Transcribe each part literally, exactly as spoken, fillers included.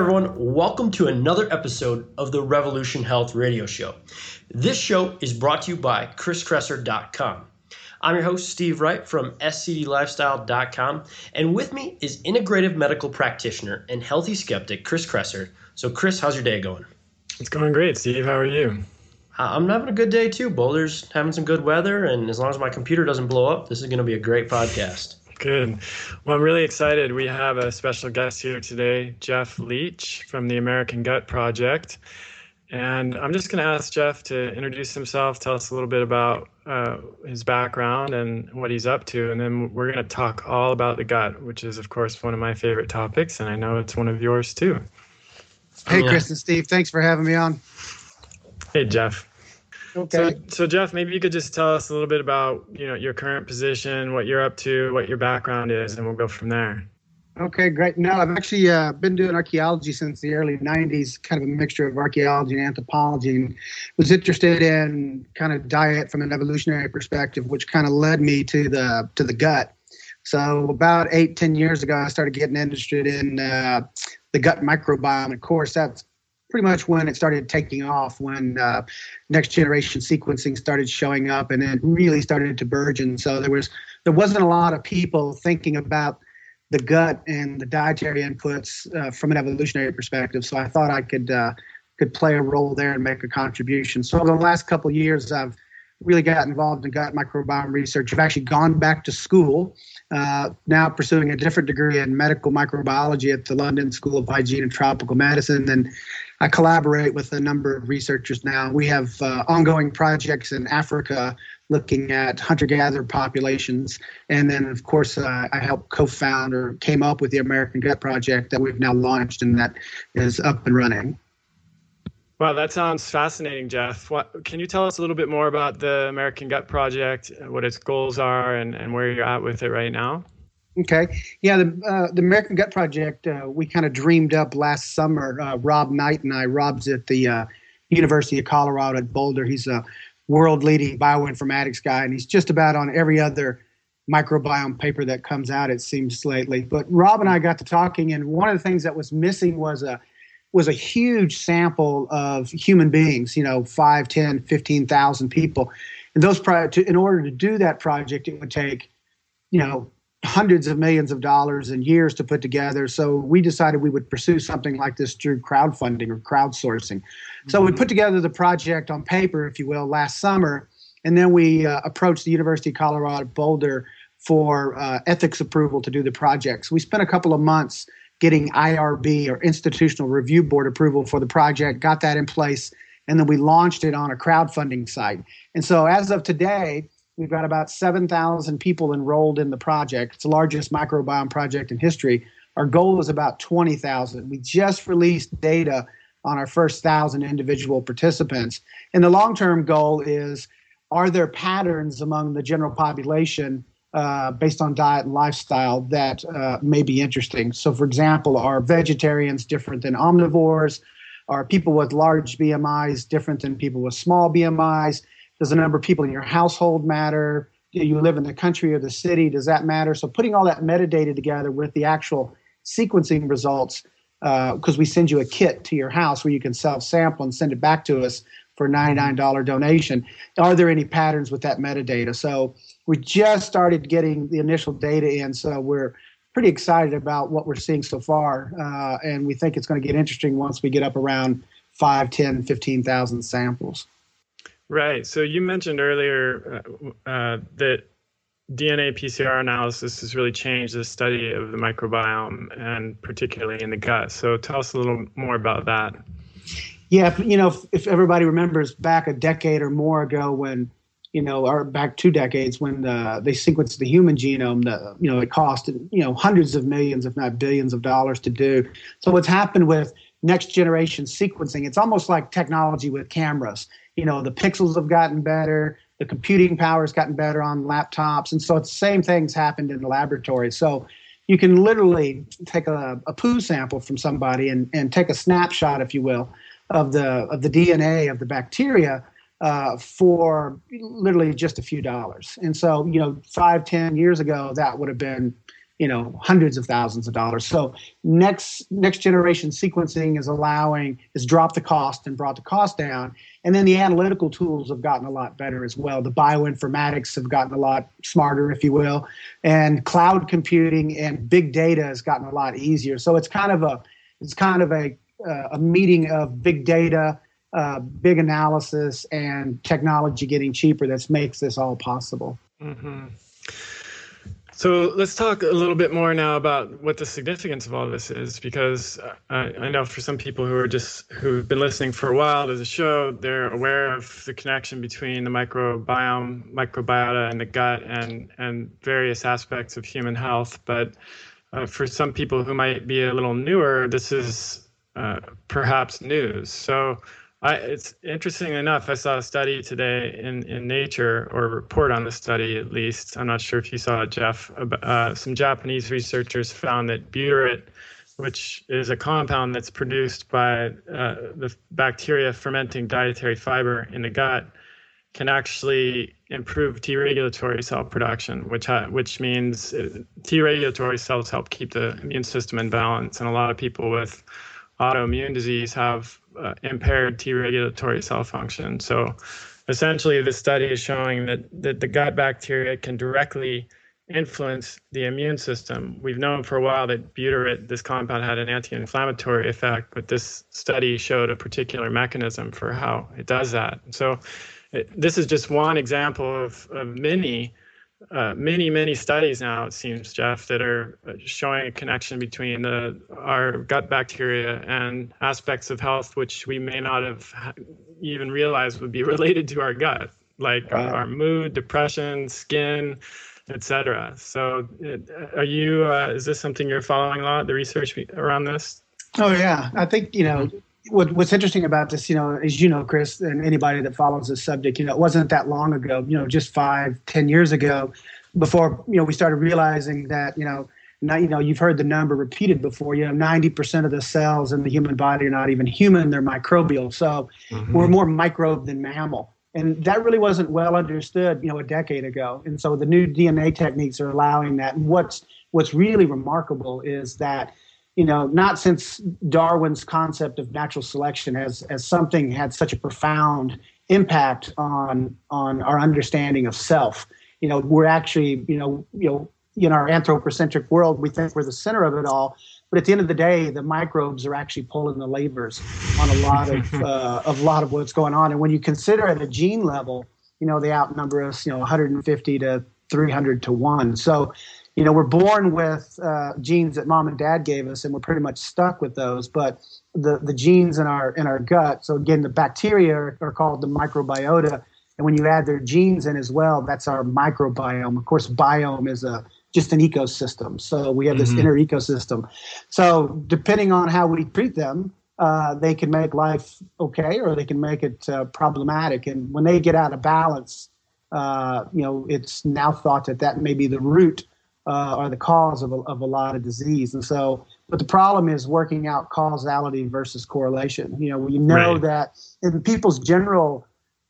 everyone? Welcome to another episode of the Revolution Health Radio Show. This show is brought to you by Chris Kresser dot com. I'm your host, Steve Wright from S C D lifestyle dot com, and with me is integrative medical practitioner and healthy skeptic, Chris Kresser. So, Chris, how's your day going? It's going great, Steve. How are you? I'm having a good day, too. Boulder's having some good weather, and as long as my computer doesn't blow up, this is going to be a great podcast. Good. Well, I'm really excited. We have a special guest here today, Jeff Leach from the American Gut Project. And I'm just going to ask Jeff to introduce himself, tell us a little bit about uh, his background and what he's up to. And then we're going to talk all about the gut, which is, of course, one of my favorite topics. And I know it's one of yours, too. Hey, yeah. Chris and Steve. Thanks for having me on. Hey, Jeff. Okay. So, so, Jeff, maybe you could just tell us a little bit about, you know, your current position, what you're up to, what your background is, and we'll go from there. Okay, great. No, I've actually uh, been doing archaeology since the early nineties, kind of a mixture of archaeology and anthropology, and was interested in kind of diet from an evolutionary perspective, which kind of led me to the to the gut. So about eight, ten years ago, I started getting interested in uh, the gut microbiome. Of course, that's pretty much when it started taking off, when uh, next generation sequencing started showing up, and it really started to burgeon. So there was there wasn't a lot of people thinking about the gut and the dietary inputs uh, from an evolutionary perspective. So I thought I could uh, could play a role there and make a contribution. So over the last couple of years, I've really got involved in gut microbiome research. I've actually gone back to school, uh, now pursuing a different degree in medical microbiology at the London School of Hygiene and Tropical Medicine. And I collaborate with a number of researchers now. We have uh, ongoing projects in Africa looking at hunter-gatherer populations. And then, of course, uh, I helped co-found or came up with the American Gut Project that we've now launched and that is up and running. Wow, that sounds fascinating, Jeff. What, can you tell us a little bit more about the American Gut Project, what its goals are, and, and where you're at with it right now? Okay. Yeah, the uh, the American Gut Project, uh, we kind of dreamed up last summer. Uh, Rob Knight and I, Rob's at the uh, University of Colorado at Boulder. He's a world-leading bioinformatics guy, and he's just about on every other microbiome paper that comes out, it seems, lately. But Rob and I got to talking, and one of the things that was missing was a was a huge sample of human beings, you know, five, ten, fifteen thousand people. And those pro- to, in order to do that project, it would take, you know, hundreds of millions of dollars and years to put together. So we decided we would pursue something like this through crowdfunding or crowdsourcing. Mm-hmm. So we put together the project on paper, if you will, last summer, and then we uh, approached the University of Colorado at Boulder for uh, ethics approval to do the project. So we spent a couple of months getting I R B or Institutional Review Board approval for the project, got that in place, and then we launched it on a crowdfunding site. And so as of today, we've got about seven thousand people enrolled in the project. It's the largest microbiome project in history. Our goal is about twenty thousand. We just released data on our first one thousand individual participants. And the long-term goal is, are there patterns among the general population uh, based on diet and lifestyle that uh, may be interesting? So, for example, are vegetarians different than omnivores? Are people with large B M Is different than people with small B M Is? Does the number of people in your household matter? Do you live in the country or the city? Does that matter? So putting all that metadata together with the actual sequencing results, because uh, we send you a kit to your house where you can self-sample and send it back to us for a ninety-nine dollars donation. Are there any patterns with that metadata? So we just started getting the initial data in, so we're pretty excited about what we're seeing so far, uh, and we think it's going to get interesting once we get up around five, ten, fifteen thousand samples. Right. So you mentioned earlier uh, uh, that D N A P C R analysis has really changed the study of the microbiome, and particularly in the gut. So tell us a little more about that. Yeah, you know, if, if everybody remembers back a decade or more ago when, you know, or back two decades when uh, they sequenced the human genome, the, you know, it cost, you know, hundreds of millions, if not billions of dollars to do. So what's happened with next generation sequencing, it's almost like technology with cameras. You know, the pixels have gotten better, the computing power has gotten better on laptops. And so it's the same things happened in the laboratory. So you can literally take a, a poo sample from somebody and, and take a snapshot, if you will, of the of the D N A of the bacteria uh, for literally just a few dollars. And so, you know, five, ten years ago, that would have been you know, hundreds of thousands of dollars. So next next generation sequencing is allowing, has dropped the cost and brought the cost down. And then the analytical tools have gotten a lot better as well. The bioinformatics have gotten a lot smarter, if you will. And cloud computing and big data has gotten a lot easier. So it's kind of a, it's kind of a, uh, a meeting of big data, uh, big analysis, and technology getting cheaper that makes this all possible. Mm-hmm. So let's talk a little bit more now about what the significance of all this is, because I, I know for some people who are just who've been listening for a while to the show, they're aware of the connection between the microbiome, microbiota, and the gut, and and various aspects of human health. But uh, for some people who might be a little newer, this is uh, perhaps news. So. I, it's interesting enough, I saw a study today in, in Nature, or a report on the study at least. I'm not sure if you saw it, Jeff. Uh, some Japanese researchers found that butyrate, which is a compound that's produced by uh, the bacteria fermenting dietary fiber in the gut, can actually improve T regulatory cell production, which ha- which means T regulatory cells help keep the immune system in balance. And a lot of people with autoimmune disease have uh, impaired T regulatory cell function. So essentially, the study is showing that, that the gut bacteria can directly influence the immune system. We've known for a while that butyrate, this compound, had an anti-inflammatory effect, but this study showed a particular mechanism for how it does that. So it, this is just one example of, of many Uh, many, many studies now, it seems, Jeff, that are showing a connection between the, our gut bacteria and aspects of health which we may not have even realized would be related to our gut, like wow. our, our mood, depression, skin, et cetera. So are you, uh, is this something you're following a lot, the research around this? Oh, yeah. I think, you know, what, what's interesting about this, you know, as you know, Chris, and anybody that follows this subject, you know, it wasn't that long ago, you know, just five, ten years ago, before, you know, we started realizing that, you know, not, you know, you've heard the number repeated before, you know, ninety percent of the cells in the human body are not even human, they're microbial. So mm-hmm. we're more microbe than mammal. And that really wasn't well understood, you know, a decade ago. And so the new D N A techniques are allowing that. And what's, what's really remarkable is that, you know, not since Darwin's concept of natural selection has, has something had such a profound impact on on our understanding of self. You know, we're actually, you know, you know, in our anthropocentric world, we think we're the center of it all. But at the end of the day, the microbes are actually pulling the levers on a lot of uh, of a lot of what's going on. And when you consider at a gene level, you know, they outnumber us, you know, one hundred fifty to three hundred to one. So, you know, we're born with uh, genes that mom and dad gave us, and we're pretty much stuck with those. But the, the genes in our in our gut, so again, the bacteria are, are called the microbiota. And when you add their genes in as well, that's our microbiome. Of course, biome is a just an ecosystem. So we have this mm-hmm. inner ecosystem. So depending on how we treat them, uh, they can make life okay, or they can make it uh, problematic. And when they get out of balance, uh, you know, it's now thought that that may be the root Uh, are the cause of a, of a lot of disease. And so, but the problem is working out causality versus correlation. You know, we know right. that in people's general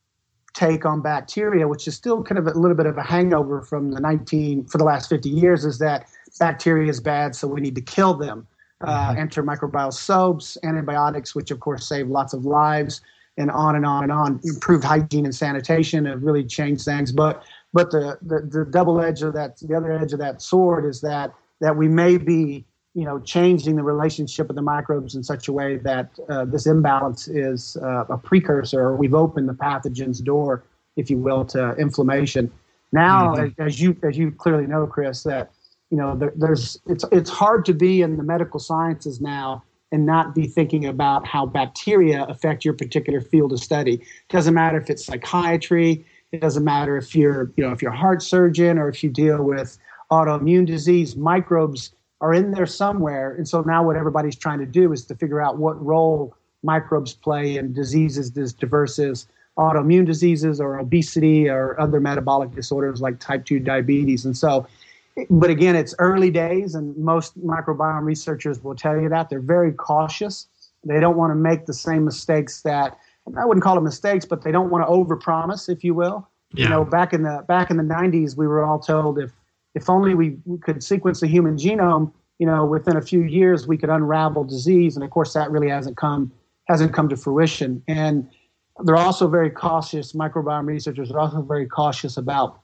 take on bacteria, which is still kind of a little bit of a hangover from the nineteen, for the last fifty years, is that bacteria is bad, so we need to kill them. Uh, enter microbial soaps, antibiotics, which of course save lots of lives, and on and on and on. Improved hygiene and sanitation have really changed things. But But the, the, the double edge of that, the other edge of that sword is that that we may be, you know, changing the relationship of the microbes in such a way that uh, this imbalance is uh, a precursor, or we've opened the pathogen's door, if you will, to inflammation. Now, mm-hmm. as, as you as you clearly know, Chris, that you know there, there's it's it's hard to be in the medical sciences now and not be thinking about how bacteria affect your particular field of study. It doesn't matter if it's psychiatry. It doesn't matter if you're, you know, if you're a heart surgeon or if you deal with autoimmune disease. Microbes are in there somewhere. And so now what everybody's trying to do is to figure out what role microbes play in diseases as diverse as autoimmune diseases or obesity or other metabolic disorders like type two diabetes. And so, but again, it's early days, and most microbiome researchers will tell you that. They're very cautious. They don't want to make the same mistakes that, I wouldn't call them mistakes, but they don't want to overpromise, if you will. Yeah. You know, back in the back in the nineties, we were all told if if only we, we could sequence the human genome, you know, within a few years, we could unravel disease. And of course, that really hasn't come hasn't come to fruition. And they're also very cautious. Microbiome researchers are also very cautious about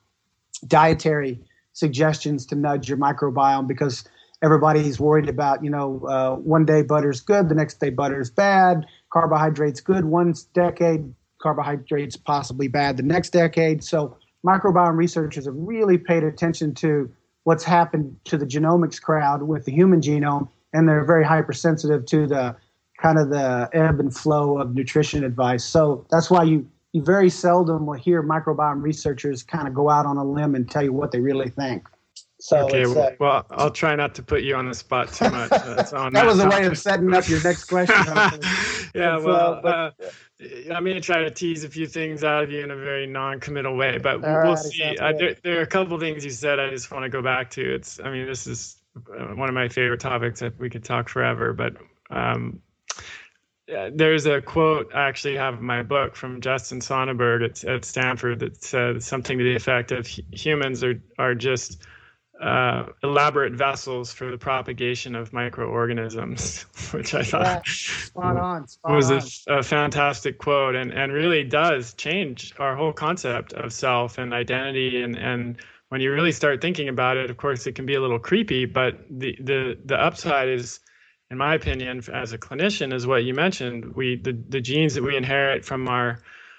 dietary suggestions to nudge your microbiome, because everybody's worried about, you know, uh, one day butter's good, the next day butter's bad, carbohydrates good one decade, carbohydrates possibly bad the next decade. So microbiome researchers have really paid attention to what's happened to the genomics crowd with the human genome, and they're very hypersensitive to the kind of the ebb and flow of nutrition advice. So that's why you, you very seldom will hear microbiome researchers kind of go out on a limb and tell you what they really think. So okay, it's, well, uh, well, I'll try not to put you on the spot too much. That's on that, that was a topic. way of setting up your next question. yeah, It's, well, uh, but, uh, I'm going to try to tease a few things out of you in a very non-committal way, but we'll right, see. Uh, there, there are a couple things you said I just want to go back to. It's, I mean, this is one of my favorite topics that we could talk forever, but um, yeah, there's a quote I actually have in my book from Justin Sonnenberg at, at Stanford that says something to the effect of humans are, are just uh, elaborate vessels for the propagation of microorganisms, which I thought yeah, spot on, spot was on. a, a fantastic quote, and, and really does change our whole concept of self and identity. And, and when you really start thinking about it, of course, it can be a little creepy, but the, the, the upside is, in my opinion, as a clinician, is what you mentioned. We the, the genes that we inherit from our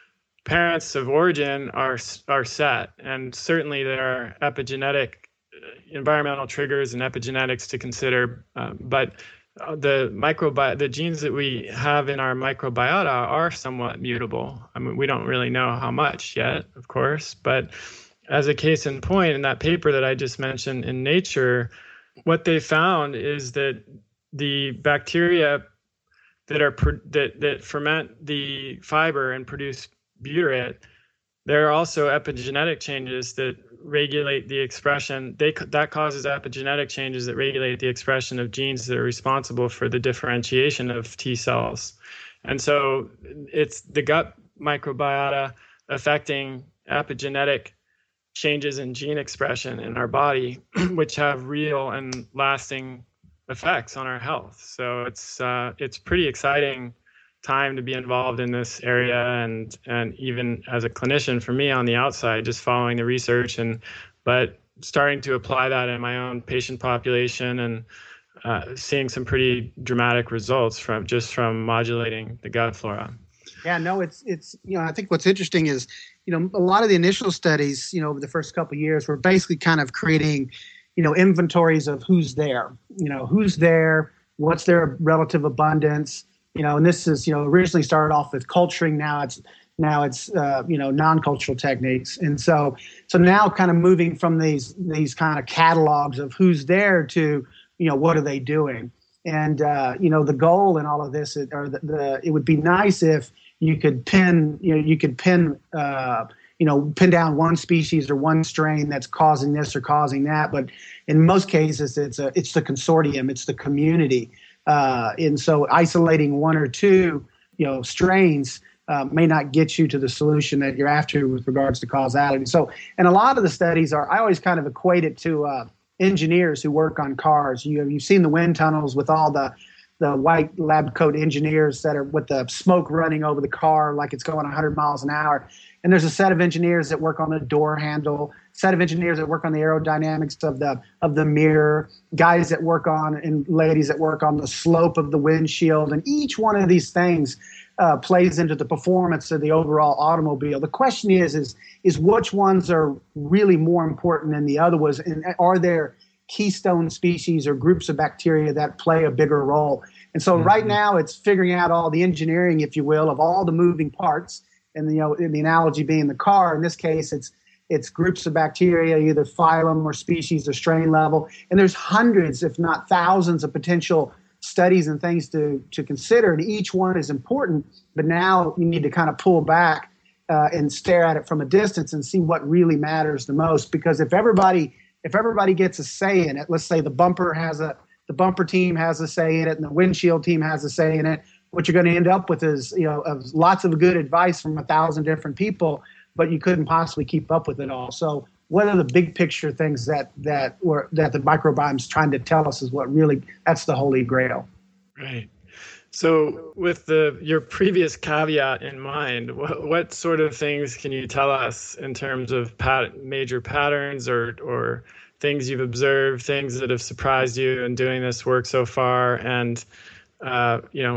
parents of origin are are set, and certainly there are epigenetic, environmental triggers and epigenetics to consider. Uh, but the microbi the genes that we have in our microbiota are somewhat mutable. I mean, we don't really know how much yet, of course, but as a case in point, in that paper that I just mentioned in Nature, what they found is that the bacteria that are that that ferment the fiber and produce butyrate, there are also epigenetic changes that regulate the expression. They that causes epigenetic changes that regulate the expression of genes that are responsible for the differentiation of T cells. And so it's the gut microbiota affecting epigenetic changes in gene expression in our body, which have real and lasting effects on our health. So it's uh, it's pretty exciting time to be involved in this area, and and even as a clinician, for me on the outside, just following the research, and but starting to apply that in my own patient population, and uh, seeing some pretty dramatic results from just from modulating the gut flora. Yeah, no, it's it's you know, I think what's interesting is, you know, a lot of the initial studies, you know, over the first couple of years were basically kind of creating, you know, inventories of who's there, you know, who's there, what's their relative abundance, you know, and this is, you know, originally started off with culturing. Now it's, now it's, uh, you know, non-cultural techniques. And so, so now kind of moving from these, these kind of catalogs of who's there to, you know, what are they doing? And, uh, you know, the goal in all of this, is, or the, the, it would be nice if you could pin, you know, you could pin, uh, you know, pin down one species or one strain that's causing this or causing that. But in most cases, it's a, it's the consortium, it's the community. Uh, and so isolating one or two, you know, strains uh, may not get you to the solution that you're after with regards to causality. So, and a lot of the studies are, I always kind of equate it to uh, engineers who work on cars. You, you've seen the wind tunnels with all the the white lab coat engineers that are with the smoke running over the car like it's going one hundred miles an hour. And there's a set of engineers that work on the door handle, set of engineers that work on the aerodynamics of the of the mirror, guys that work on, and ladies that work on the slope of the windshield. And each one of these things uh, plays into the performance of the overall automobile. The question is, is, is which ones are really more important than the other ones? And are there keystone species or groups of bacteria that play a bigger role? And so mm-hmm. right now it's figuring out all the engineering, if you will, of all the moving parts. And, you know, in the analogy being the car, in this case, it's it's groups of bacteria, either phylum or species or strain level. And there's hundreds, if not thousands, of potential studies and things to, to consider. And each one is important. But now you need to kind of pull back uh, and stare at it from a distance and see what really matters the most. Because if everybody if everybody gets a say in it, let's say the bumper has a the bumper team has a say in it and the windshield team has a say in it, what you're going to end up with is, you know, lots of good advice from a thousand different people, but you couldn't possibly keep up with it all. So what are the big picture things that that were that the microbiome is trying to tell us is what really, that's the holy grail. Right. So with the your previous caveat in mind, what, what sort of things can you tell us in terms of pat, major patterns or or things you've observed, things that have surprised you in doing this work so far? And uh, you know,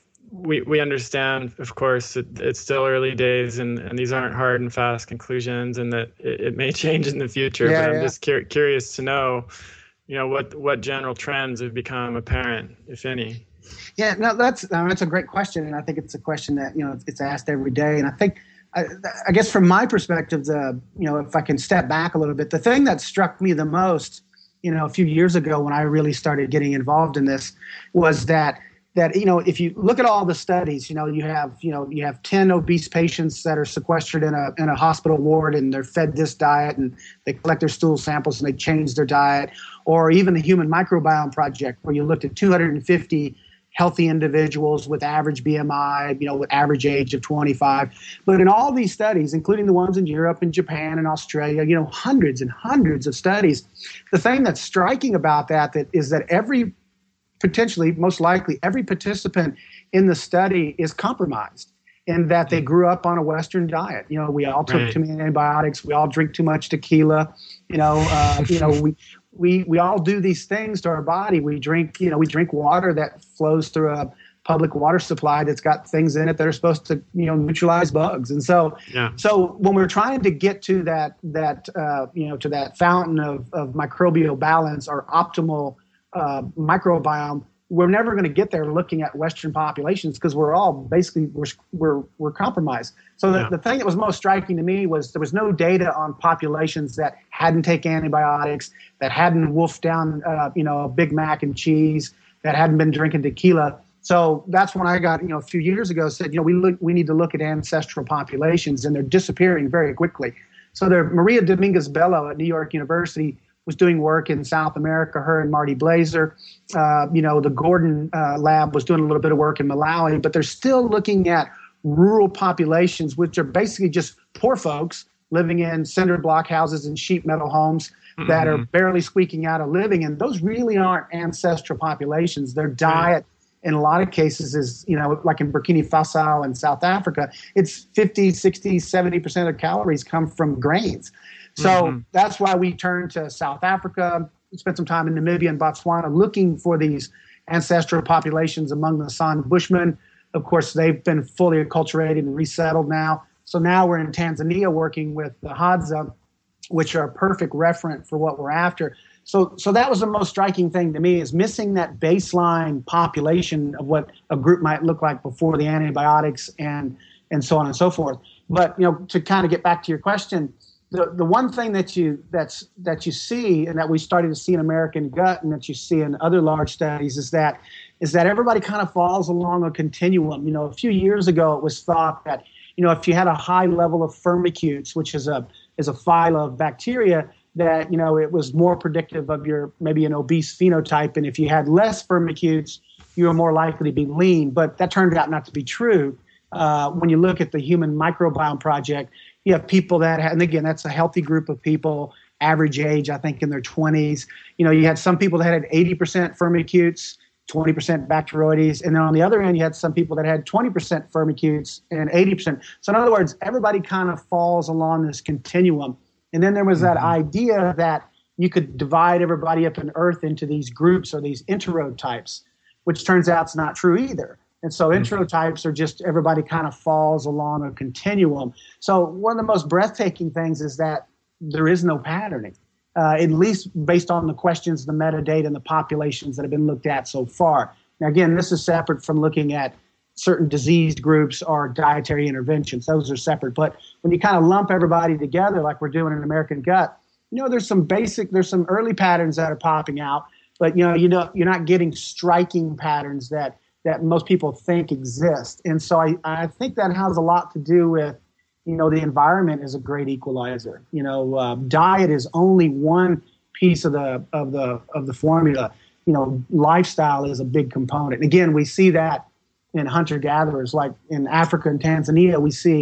we we understand, of course, it, it's still early days, and, and these aren't hard and fast conclusions, and that it, it may change in the future. Yeah, but I'm yeah. just cur- curious to know, you know, what what general trends have become apparent, if any. Yeah, no, that's uh, that's a great question, and I think it's a question that, you know, it's asked every day. And I think, I, I guess from my perspective, the you know, if I can step back a little bit, the thing that struck me the most, you know, a few years ago when I really started getting involved in this, was that that you know, if you look at all the studies, you know, you have you know you have ten obese patients that are sequestered in a in a hospital ward, and they're fed this diet, and they collect their stool samples and they change their diet, or even the Human Microbiome Project, where you looked at two hundred fifty healthy individuals with average B M I, you know, with average age of twenty-five. But in all these studies, including the ones in Europe and Japan and Australia, you know, hundreds and hundreds of studies, the thing that's striking about that, that is that every, potentially, most likely, every participant in the study is compromised in that they grew up on a Western diet. You know, we all took Right. too many antibiotics. We all drink too much tequila. You know, uh, you know, we we we all do these things to our body. We drink, you know, we drink water that flows through a public water supply that's got things in it that are supposed to, you know, neutralize bugs. And so, Yeah. so when we're trying to get to that that uh, you know, to that fountain of of microbial balance or optimal uh, microbiome, we're never going to get there looking at Western populations, because we're all basically we're we're, we're compromised. So the, Yeah. the thing that was most striking to me was there was no data on populations that hadn't taken antibiotics, that hadn't wolfed down uh, you know a Big Mac and cheese, that hadn't been drinking tequila. So that's when I got, you know, a few years ago, said, you know, we look we need to look at ancestral populations, and they're disappearing very quickly. So there, Maria Dominguez Bello at New York University was doing work in South America, her and Marty Blazer. Uh, you know, the Gordon uh, lab was doing a little bit of work in Malawi, but they're still looking at rural populations, which are basically just poor folks living in cinder block houses and sheet metal homes that Mm-hmm. are barely squeaking out a living. And those really aren't ancestral populations. Their diet, in a lot of cases, is, you know, like in Burkina Faso and South Africa, it's fifty, sixty, seventy percent of calories come from grains. So Mhm. that's why we turned to South Africa, spent some time in Namibia and Botswana looking for these ancestral populations among the San Bushmen. Of course, they've been fully acculturated and resettled now. So now we're in Tanzania working with the Hadza, which are a perfect referent for what we're after. So, so that was the most striking thing to me, is missing that baseline population of what a group might look like before the antibiotics and and so on and so forth. But, you know, to kind of get back to your question, the the one thing that you that's that you see, and that we started to see in American Gut, and that you see in other large studies, is that is that everybody kind of falls along a continuum. You know, a few years ago, it was thought that, you know, if you had a high level of firmicutes, which is a is a phyla of bacteria, that, you know, it was more predictive of your maybe an obese phenotype, and if you had less firmicutes, you were more likely to be lean. But that turned out not to be true. Uh, when you look at the Human Microbiome Project, you have people that, have, and again, that's a healthy group of people, average age, I think, in their twenties. You know, you had some people that had eighty percent firmicutes, twenty percent Bacteroides, and then on the other end, you had some people that had twenty percent firmicutes and eighty percent. So in other words, everybody kind of falls along this continuum. And then there was that idea that you could divide everybody up in Earth into these groups or these enterotypes, which turns out it's not true either. And so enterotypes are just everybody kind of falls along a continuum. So one of the most breathtaking things is that there is no patterning, uh, at least based on the questions, the metadata, and the populations that have been looked at so far. Now, again, this is separate from looking at certain diseased groups or dietary interventions. Those are separate. But when you kind of lump everybody together like we're doing in American Gut, you know, there's some basic, there's some early patterns that are popping out, but, you know, you know, you're not getting striking patterns that that most people think exist. And so I, I think that has a lot to do with, you know, the environment is a great equalizer. You know, uh, diet is only one piece of the of the of the formula. You know, lifestyle is a big component. And again, we see that in hunter-gatherers, like in Africa and Tanzania, we see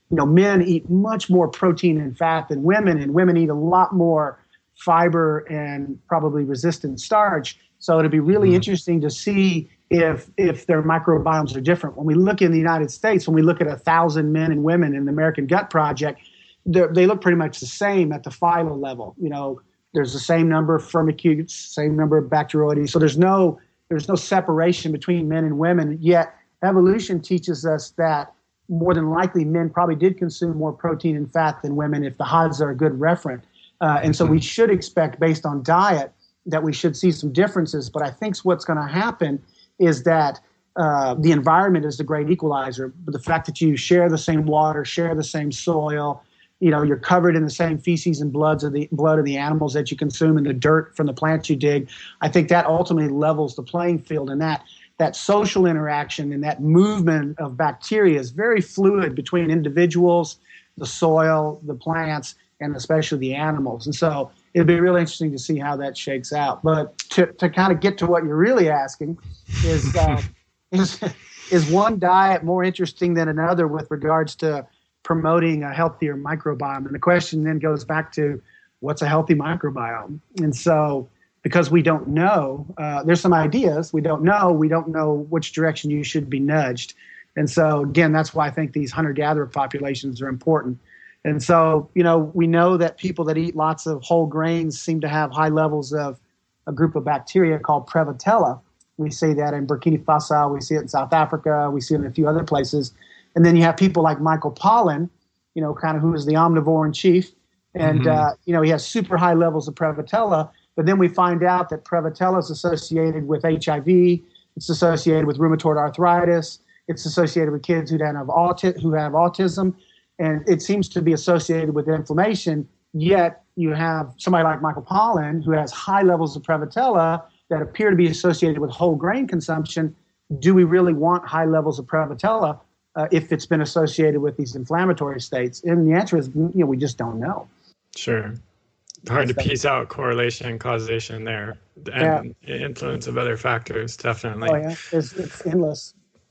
you know, men eat much more protein and fat than women, and women eat a lot more fiber and probably resistant starch. So it'd be really mm-hmm. interesting to see if if their microbiomes are different. When we look in the United States, when we look at a thousand men and women in the American Gut Project, they look pretty much the same at the phyla level. You know, there's the same number of firmicutes, same number of Bacteroides. So there's no there's no separation between men and women. Yet evolution teaches us that more than likely men probably did consume more protein and fat than women if the H O Ds are a good referent. Uh, and so we should expect, based on diet, that we should see some differences. But I think what's going to happen is that uh, the environment is the great equalizer. But the fact that you share the same water, share the same soil, you know, you're covered in the same feces and bloods of the blood of the animals that you consume and the dirt from the plants you dig, I think that ultimately levels the playing field. And that that social interaction and that movement of bacteria is very fluid between individuals, the soil, the plants, and especially the animals. And so it'd be really interesting to see how that shakes out. But to, to kind of get to what you're really asking is, uh, is, is one diet more interesting than another with regards to promoting a healthier microbiome? And the question then goes back to, what's a healthy microbiome? And so because we don't know, uh, there's some ideas. We don't know. We don't know which direction you should be nudged. And so, again, that's why I think these hunter-gatherer populations are important. And so, you know, we know that people that eat lots of whole grains seem to have high levels of a group of bacteria called Prevotella. We see that in Burkina Faso. We see it in South Africa. We see it in a few other places. And then you have people like Michael Pollan, you know, kind of who is the omnivore in chief. And, mm-hmm. uh, you know, he has super high levels of Prevotella. But then we find out that Prevotella is associated with H I V. It's associated with rheumatoid arthritis. It's associated with kids who have, auti- who have autism. And it seems to be associated with inflammation. Yet you have somebody like Michael Pollan who has high levels of Prevotella that appear to be associated with whole grain consumption. Do we really want high levels of Prevotella uh, if it's been associated with these inflammatory states? And the answer is, you know, we just don't know. Sure. Hard to piece out correlation and causation there, and yeah. influence of other factors, definitely. Oh, yeah. It's, it's endless.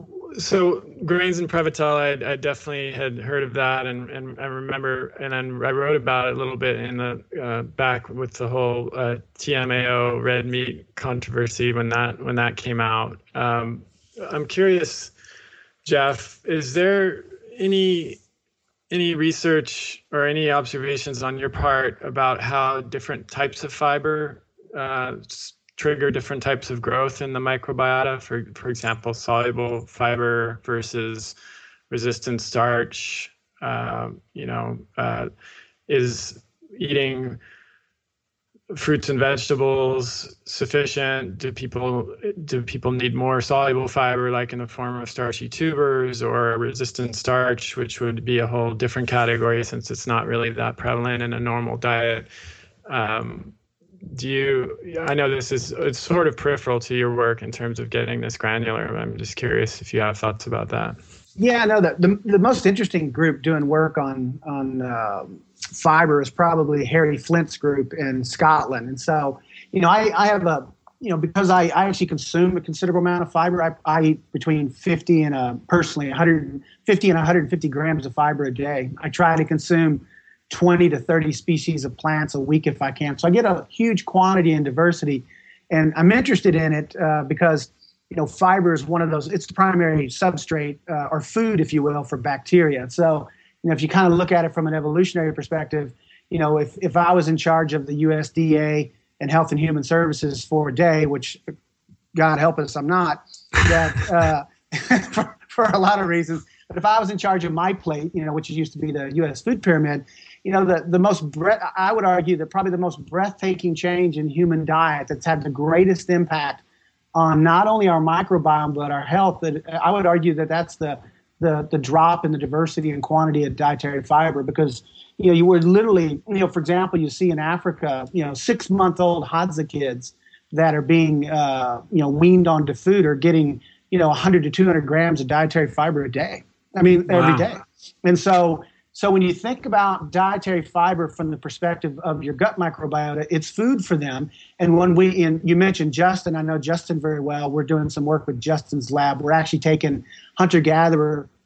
So grains and Prevotella, I, I definitely had heard of that, and, and I remember, and then I wrote about it a little bit in the uh, back with the whole uh, T M A O red meat controversy when that when that came out. Um, I'm curious, Jeff, is there any any research or any observations on your part about how different types of fiber uh, trigger different types of growth in the microbiota? For for example, soluble fiber versus resistant starch. Uh, you know, uh, is eating fruits and vegetables sufficient? Do people do people need more soluble fiber, like in the form of starchy tubers, or resistant starch, which would be a whole different category since it's not really that prevalent in a normal diet? Um, do you? I know this is it's sort of peripheral to your work in terms of getting this granular. But I'm just curious if you have thoughts about that. Yeah, no. The the, the most interesting group doing work on on uh, fiber is probably Harry Flint's group in Scotland. And so, you know, I, I have a, you know, because I, I actually consume a considerable amount of fiber. I, I eat between fifty and a, personally one hundred fifty and one hundred fifty grams of fiber a day. I try to consume twenty to thirty species of plants a week if I can. So I get a huge quantity and diversity. And I'm interested in it uh, because, you know, fiber is one of those, it's the primary substrate uh, or food, if you will, for bacteria. So, you know, if you kind of look at it from an evolutionary perspective, you know, if, if I was in charge of the U S D A and Health and Human Services for a day, which God help us, I'm not, that uh, for, for a lot of reasons, but if I was in charge of my plate, you know, which used to be the U S food pyramid, you know, the, the most, bre- I would argue that probably the most breathtaking change in human diet that's had the greatest impact on not only our microbiome, but our health, that I would argue that that's the, the the drop in the diversity and quantity of dietary fiber, because, you know, you were literally, you know, for example, you see in Africa, you know, six-month-old Hadza kids that are being, uh, you know, weaned onto food are getting, you know, one hundred to two hundred grams of dietary fiber a day. I mean, wow. every day. And so, so when you think about dietary fiber from the perspective of your gut microbiota, it's food for them. And when we, and you mentioned Justin, I know Justin very well. We're doing some work with Justin's lab. We're actually taking hunter-gatherer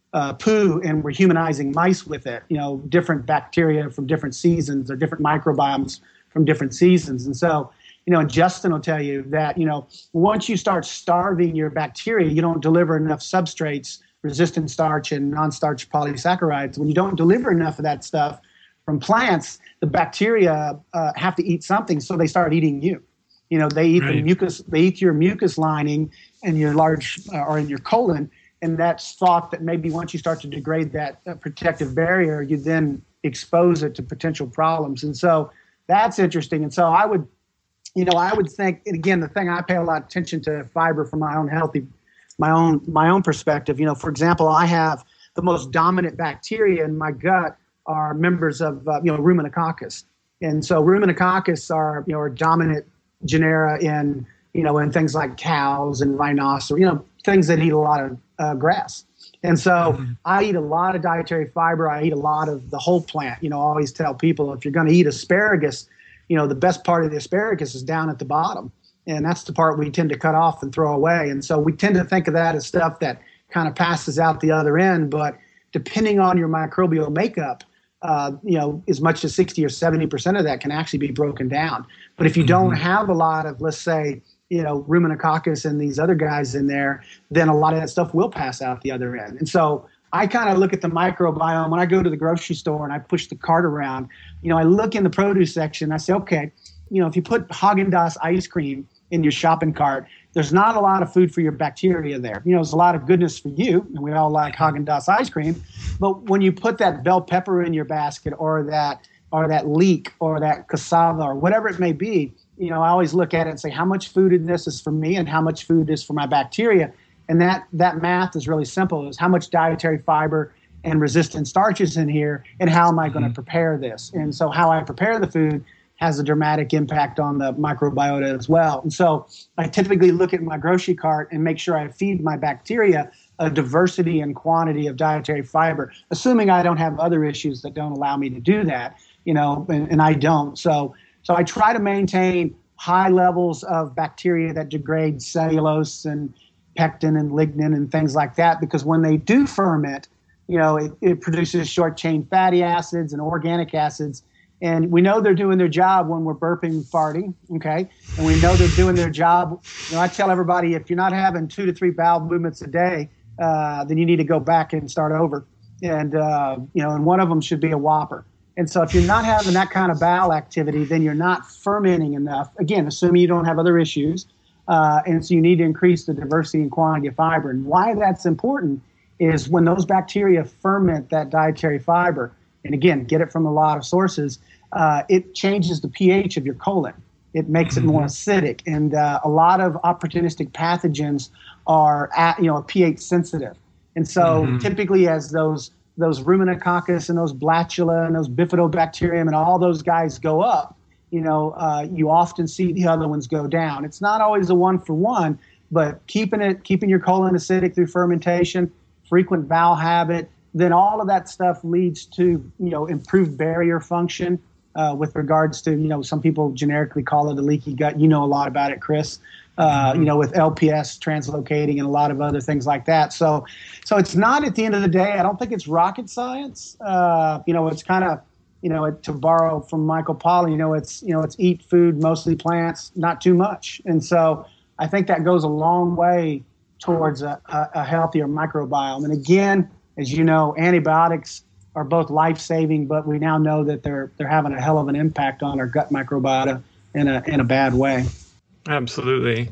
uh, poo and we're humanizing mice with it, you know, different bacteria from different seasons or different microbiomes from different seasons. And so, you know, and Justin will tell you that, you know, once you start starving your bacteria, you don't deliver enough substrates, resistant starch and non-starch polysaccharides. When you don't deliver enough of that stuff from plants, the bacteria uh, have to eat something, so they start eating you. You know, they eat right. the mucus, they eat your mucus lining in your large uh, or in your colon, and that's thought that maybe once you start to degrade that uh, protective barrier, you then expose it to potential problems. And so that's interesting. And so I would, you know, I would think, and again, the thing I pay a lot of attention to fiber from my own healthy, my own my own perspective. You know, for example, I have the most dominant bacteria in my gut are members of uh, you know Ruminococcus, and so Ruminococcus are you know are dominant genera in you know in things like cows and rhinoceros, you know things that eat a lot of uh, grass. And so mm-hmm. I eat a lot of dietary fiber. I eat a lot of the whole plant. You know, I always tell people if you're going to eat asparagus, you know the best part of the asparagus is down at the bottom, and that's the part we tend to cut off and throw away. And so we tend to think of that as stuff that kind of passes out the other end, but depending on your microbial makeup, Uh, you know, as much as sixty or seventy percent of that can actually be broken down. But if you don't have a lot of, let's say, you know, Ruminococcus and these other guys in there, then a lot of that stuff will pass out the other end. And so I kind of look at the microbiome when I go to the grocery store and I push the cart around. You know, I look in the produce section. I say, okay, you know, if you put Haagen-Dazs ice cream in your shopping cart, there's not a lot of food for your bacteria there. You know, there's a lot of goodness for you, and we all like Haagen-Dazs ice cream. But when you put that bell pepper in your basket, or that, or that leek, or that cassava, or whatever it may be, you know, I always look at it and say, how much food in this is for me, and how much food is for my bacteria? And that that math is really simple: is how much dietary fiber and resistant starches in here, and how am I going to prepare this? And so, how I prepare the food has a dramatic impact on the microbiota as well. And so I typically look at my grocery cart and make sure I feed my bacteria a diversity and quantity of dietary fiber, assuming I don't have other issues that don't allow me to do that, you know, and, and I don't. So so I try to maintain high levels of bacteria that degrade cellulose and pectin and lignin and things like that, because when they do ferment, you know, it, it produces short-chain fatty acids and organic acids. And we know they're doing their job when we're burping and farting, okay? And we know they're doing their job. You know, I tell everybody, if you're not having two to three bowel movements a day, uh, then you need to go back and start over. And, uh, you know, and one of them should be a Whopper. And so if you're not having that kind of bowel activity, then you're not fermenting enough. Again, assuming you don't have other issues. Uh, and so you need to increase the diversity and quantity of fiber. And why that's important is when those bacteria ferment that dietary fiber, and again, get it from a lot of sources, uh, it changes the pH of your colon. It makes it more acidic. And uh, a lot of opportunistic pathogens are at, you know, pH sensitive. And so mm-hmm. typically as those those Ruminococcus and those Blatula and those Bifidobacterium and all those guys go up, you know, uh, you often see the other ones go down. It's not always a one for one, but keeping it, keeping your colon acidic through fermentation, frequent bowel habit, then all of that stuff leads to, you know, improved barrier function uh, with regards to, you know, some people generically call it a leaky gut. You know a lot about it, Chris, uh, mm-hmm. you know, with L P S translocating and a lot of other things like that. So, so it's not, at the end of the day, I don't think it's rocket science. Uh, you know, it's kind of, you know, to borrow from Michael Pollan, you know, it's, you know, it's eat food, mostly plants, not too much. And so I think that goes a long way towards a, a, a healthier microbiome. And again, as you know, antibiotics are both life-saving, but we now know that they're they're having a hell of an impact on our gut microbiota in a in a bad way. Absolutely.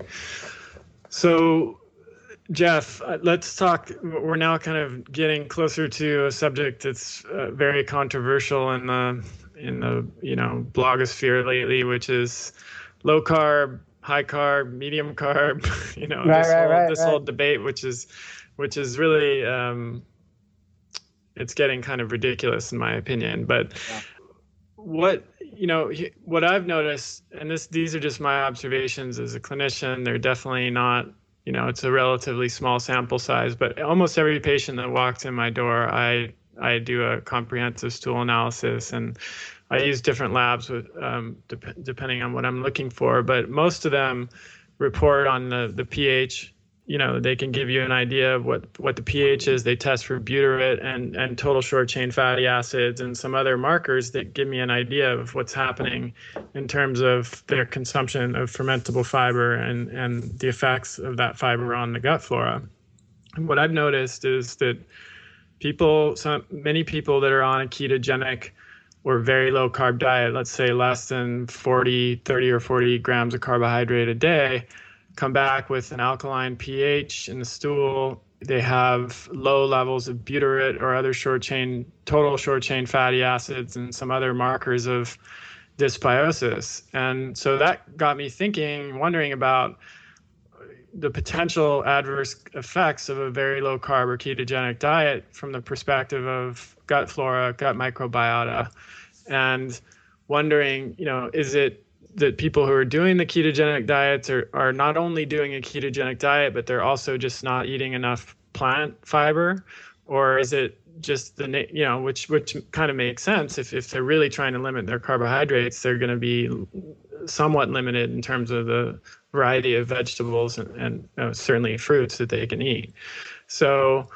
So, Jeff, let's talk. We're now kind of getting closer to a subject that's uh, very controversial in the in the you know blogosphere lately, which is low carb, high carb, medium carb. You know, right, this, right, whole, right, this right. whole debate, which is which is really um, it's getting kind of ridiculous in my opinion. But yeah. what you know, what I've noticed, and this these are just my observations as a clinician. They're definitely not. You know, it's a relatively small sample size, but almost every patient that walks in my door, I I do a comprehensive stool analysis, and I use different labs with um, de- depending on what I'm looking for. But most of them report on the, the pH you know, they can give you an idea of what, what the pH is. They test for butyrate and, and total short chain fatty acids and some other markers that give me an idea of what's happening in terms of their consumption of fermentable fiber and, and the effects of that fiber on the gut flora. And what I've noticed is that people, some many people that are on a ketogenic or very low carb diet, let's say less than forty, thirty or forty grams of carbohydrate a day, come back with an alkaline pH in the stool. They have low levels of butyrate or other short chain, total short chain fatty acids and some other markers of dysbiosis. And so that got me thinking, wondering about the potential adverse effects of a very low carb or ketogenic diet from the perspective of gut flora, gut microbiota, and wondering, you know, is it that people who are doing the ketogenic diets are, are not only doing a ketogenic diet, but they're also just not eating enough plant fiber? Or is it just the, you know, which which kind of makes sense. If, if they're really trying to limit their carbohydrates, they're going to be somewhat limited in terms of the variety of vegetables and, and you know, certainly fruits that they can eat. So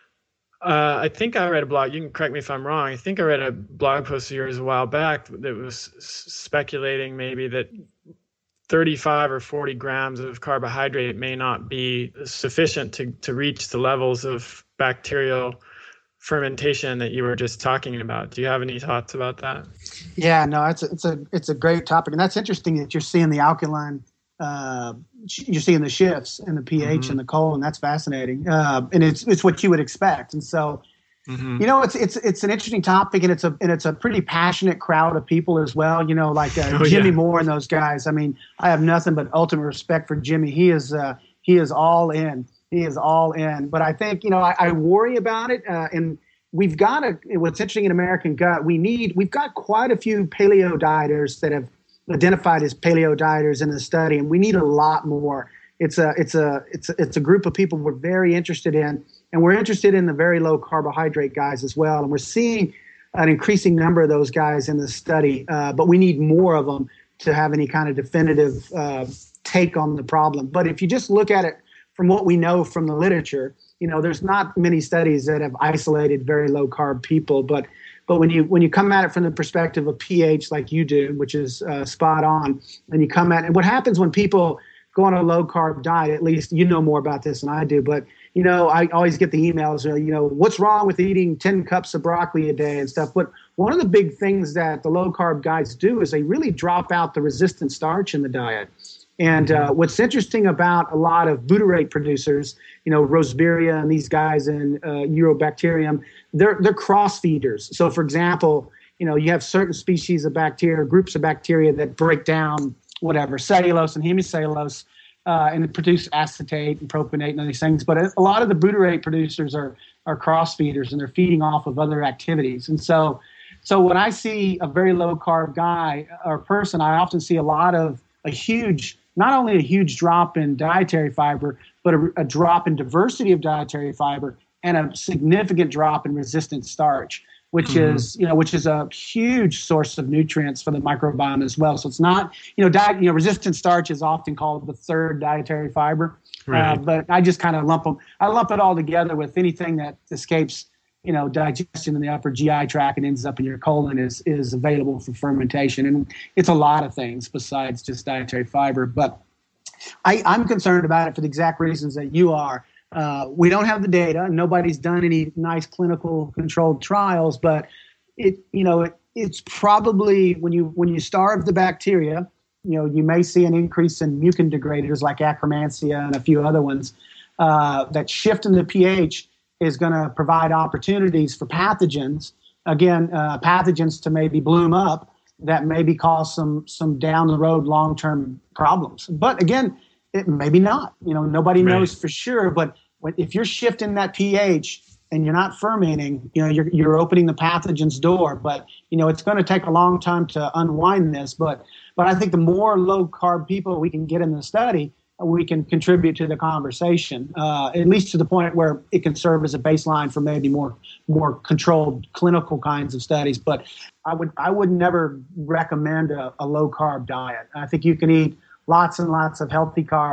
Uh, I think I read a blog, you can correct me if I'm wrong, I think I read a blog post of yours a while back that was speculating maybe that thirty-five or forty grams of carbohydrate may not be sufficient to, to reach the levels of bacterial fermentation that you were just talking about. Do you have any thoughts about that? Yeah, no, it's a, it's a, it's a great topic. And that's interesting that you're seeing the alkaline Uh, you're seeing the shifts in the pH mm-hmm. and the colon. That's fascinating, uh, and it's it's what you would expect. And so, mm-hmm. you know, it's it's it's an interesting topic, and it's a and it's a pretty passionate crowd of people as well. You know, like uh, oh, Jimmy yeah. Moore and those guys. I mean, I have nothing but ultimate respect for Jimmy. He is uh, he is all in. He is all in. But I think you know I, I worry about it, uh, and we've got a. What's interesting in American Gut, we need we've got quite a few paleo dieters that have identified as paleo dieters in the study, and we need a lot more. It's a it's a it's a, it's a group of people we're very interested in, and we're interested in the very low carbohydrate guys as well. And we're seeing an increasing number of those guys in the study, uh, but we need more of them to have any kind of definitive uh, take on the problem. But if you just look at it from what we know from the literature, you know, there's not many studies that have isolated very low carb people, but But when you when you come at it from the perspective of pH like you do, which is uh, spot on, and you come at it, and what happens when people go on a low carb diet, at least you know more about this than I do, but you know, I always get the emails, uh, you know, what's wrong with eating ten cups of broccoli a day and stuff. But one of the big things that the low carb guys do is they really drop out the resistant starch in the diet. And uh, what's interesting about a lot of butyrate producers, you know, Rosberria and these guys in uh, Urobacterium, they're they're cross feeders. So, for example, you know, you have certain species of bacteria, groups of bacteria that break down whatever cellulose and hemicellulose uh, and produce acetate and propionate and all these things. But a lot of the butyrate producers are are cross feeders, and they're feeding off of other activities. And so, so when I see a very low carb guy or person, I often see a lot of a huge not only a huge drop in dietary fiber, but a, a drop in diversity of dietary fiber and a significant drop in resistant starch, which mm-hmm. is, you know, which is a huge source of nutrients for the microbiome as well. So it's not, you know, diet, you know, resistant starch is often called the third dietary fiber, right. uh, but I just kind of lump them. I lump it all together with anything that escapes, you know, digestion in the upper G I tract and ends up in your colon is is available for fermentation. And it's a lot of things besides just dietary fiber. But I, I'm concerned about it for the exact reasons that you are. Uh, we don't have the data. Nobody's done any nice clinical controlled trials, but it, you know, it, it's probably when you when you starve the bacteria, you know, you may see an increase in mucin degraders like Akkermansia and a few other ones uh, that shift in the pH is going to provide opportunities for pathogens, again, uh, pathogens to maybe bloom up that maybe cause some some down the road long-term problems. But again, it maybe not. You know, nobody right. knows for sure. But when, if you're shifting that pH and you're not fermenting, you know, you're you're opening the pathogens door. But you know, it's going to take a long time to unwind this. But but I think the more low carb people we can get in the study, we can contribute to the conversation, uh, at least to the point where it can serve as a baseline for maybe more more controlled clinical kinds of studies. But I would I would never recommend a, a low carb diet. I think you can eat lots and lots of healthy carbs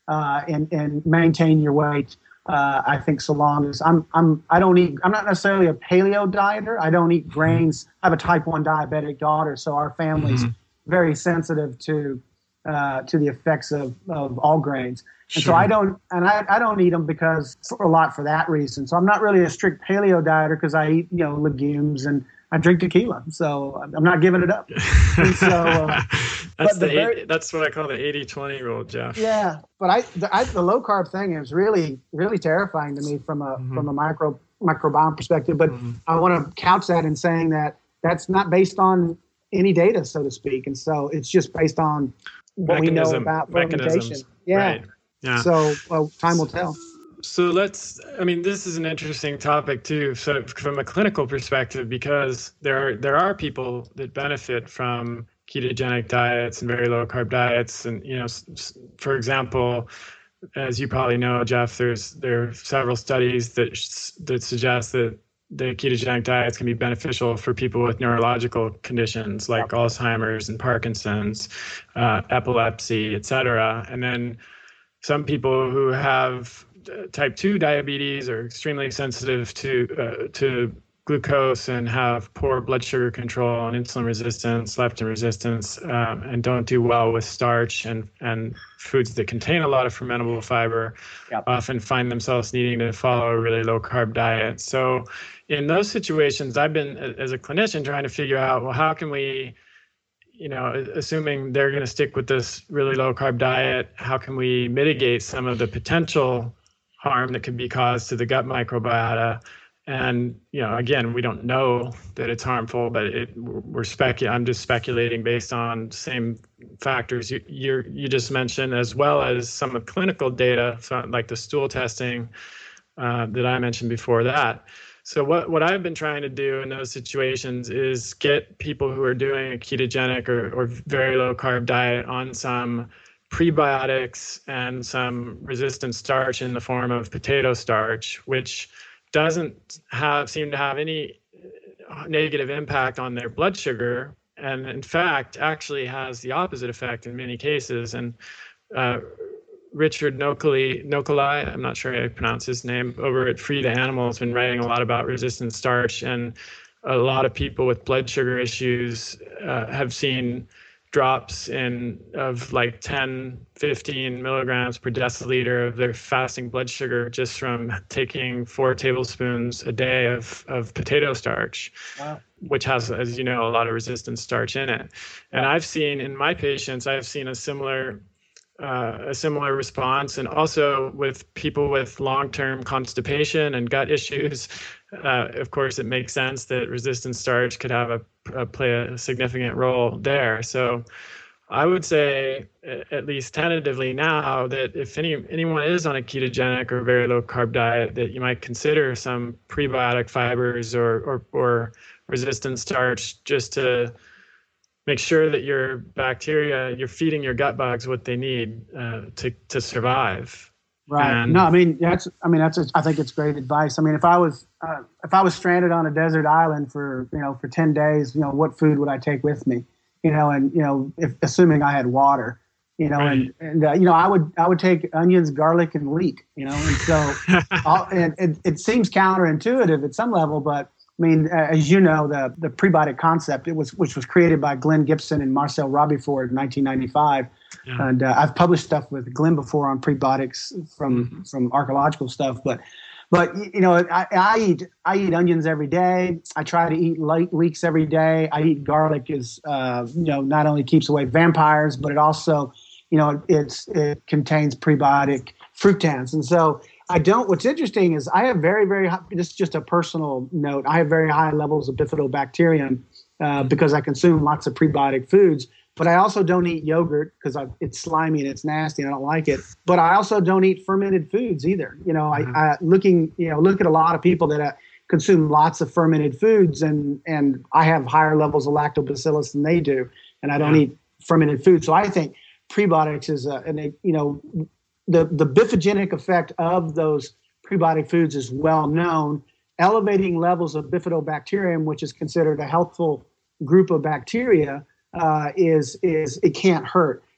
uh, and and maintain your weight. Uh, I think so long as I'm I'm I don't eat. I'm not necessarily a paleo dieter. I don't eat grains. I have a type one diabetic daughter, so our family's mm-hmm. very sensitive to uh, to the effects of, of all grains. And sure. so I don't and I, I don't eat them because for a lot for that reason. So I'm not really a strict paleo dieter because I eat, you know, legumes and I drink tequila. So I'm not giving it up. And so uh, that's the, the very, eight, that's what I call the eighty twenty rule, Jeff. Yeah, but I the, I the low carb thing is really really terrifying to me from a mm-hmm. from a micro microbiome perspective. But mm-hmm. I want to couch that in saying that that's not based on any data, so to speak, and so it's just based on what Mechanism, we know about fermentation. Yeah. Right. Yeah. So well, time will tell. So let's, I mean, this is an interesting topic too, so from a clinical perspective, because there are, there are people that benefit from ketogenic diets and very low carb diets. And, you know, for example, as you probably know, Jeff, there's, there are several studies that, that suggest that the ketogenic diets can be beneficial for people with neurological conditions like Alzheimer's and Parkinson's, uh, epilepsy, et cetera. And then some people who have type two diabetes are extremely sensitive to uh, to glucose and have poor blood sugar control and insulin resistance, leptin resistance, um, and don't do well with starch and, and foods that contain a lot of fermentable fiber, yep. often find themselves needing to follow a really low carb diet. So in those situations, I've been, as a clinician, trying to figure out, well, how can we, you know, assuming they're going to stick with this really low carb diet, how can we mitigate some of the potential harm that could be caused to the gut microbiota? And, you know, again, we don't know that it's harmful, but it, we're specu- I'm just speculating based on same factors you you you just mentioned, as well as some of clinical data, so like the stool testing uh, that I mentioned before that. So what, what I've been trying to do in those situations is get people who are doing a ketogenic or, or very low carb diet on some prebiotics and some resistant starch in the form of potato starch, which doesn't have seem to have any negative impact on their blood sugar, and in fact actually has the opposite effect in many cases. And uh, Richard Nokoli, Nokoli, I'm not sure how I pronounce his name, over at Free the Animal has been writing a lot about resistant starch, and a lot of people with blood sugar issues uh, have seen drops in of like ten, fifteen milligrams per deciliter of their fasting blood sugar just from taking four tablespoons a day of, of potato starch, wow. which has, as you know, a lot of resistant starch in it. And I've seen in my patients, I've seen a similar Uh, a similar response, and also with people with long-term constipation and gut issues. Uh, of course, it makes sense that resistant starch could have a, a play a significant role there. So, I would say, at least tentatively now, that if any anyone is on a ketogenic or very low-carb diet, that you might consider some prebiotic fibers or or, or resistant starch just to make sure that your bacteria, you're feeding your gut bugs what they need uh, to to survive. Right. And no, I mean that's. I mean that's. A, I think it's great advice. I mean, if I was uh, if I was stranded on a desert island for you know for ten days, you know, what food would I take with me? You know, and you know, if assuming I had water, you know, right. and and uh, you know, I would I would take onions, garlic, and leek. You know, and so I'll, and it, it seems counterintuitive at some level, but. I mean, as you know, the, the prebiotic concept, it was which was created by Glenn Gibson and Marcel Robbiford in nineteen ninety-five. Yeah. And uh, I've published stuff with Glenn before on prebiotics from, mm-hmm. from archaeological stuff. But, but you know, I, I eat I eat onions every day. I try to eat light leeks every day. I eat garlic is, uh, you know, not only keeps away vampires, but it also, you know, it's it contains prebiotic fructans. And so I don't. What's interesting is I have very, very high, this is just a personal note. I have very high levels of bifidobacterium uh, because I consume lots of prebiotic foods. But I also don't eat yogurt because it's slimy and it's nasty and I don't like it. But I also don't eat fermented foods either. You know, mm-hmm. I, I looking, you know, look at a lot of people that uh, consume lots of fermented foods, and and I have higher levels of lactobacillus than they do, and I don't yeah. eat fermented foods. So I think prebiotics is a, and they, you know. The, the bifidogenic effect of those prebiotic foods is well known. Elevating levels of bifidobacterium, which is considered a healthful group of bacteria, uh, is is it can't hurt.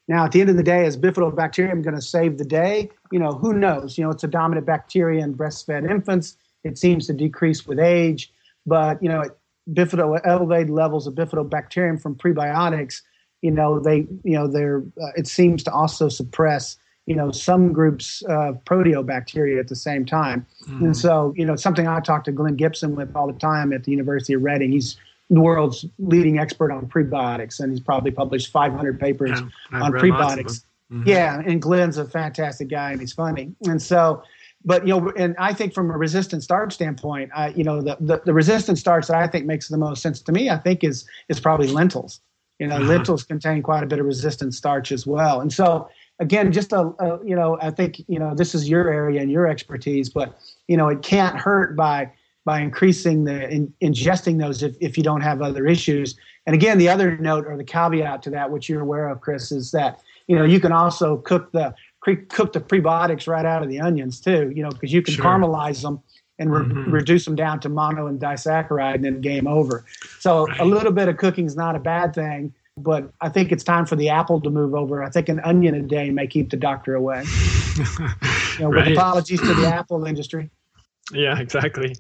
Now, at the end of the day, is bifidobacterium going to save the day? You know, who knows? You know, it's a dominant bacteria in breastfed infants. It seems to decrease with age, but you know, bifido elevated levels of bifidobacterium from prebiotics, you know, they, you know, they're. Uh, it seems to also suppress, you know, some groups of proteobacteria at the same time. Mm. And so, you know, something I talk to Glenn Gibson with all the time at the University of Reading. He's the world's leading expert on prebiotics, and he's probably published five hundred papers yeah, on prebiotics. Mm-hmm. Yeah, and Glenn's a fantastic guy, and he's funny. And so, but, you know, and I think from a resistant starch standpoint, I, you know, the, the, the resistant starch that I think makes the most sense to me, I think is is probably lentils. You know, uh-huh. lentils contain quite a bit of resistant starch as well. And so, again, just a, a, you know, I think, you know, this is your area and your expertise, but, you know, it can't hurt by by increasing the in, ingesting those if, if you don't have other issues. And again, the other note or the caveat to that, which you're aware of, Chris, is that, you know, you can also cook the cook the prebiotics right out of the onions too, you know, because you can sure. caramelize them and re- mm-hmm. reduce them down to mono and disaccharide, and then game over. So right. a little bit of cooking is not a bad thing, but I think it's time for the apple to move over. I think an onion a day may keep the doctor away. You know, right. with apologies to the apple industry. Yeah, exactly.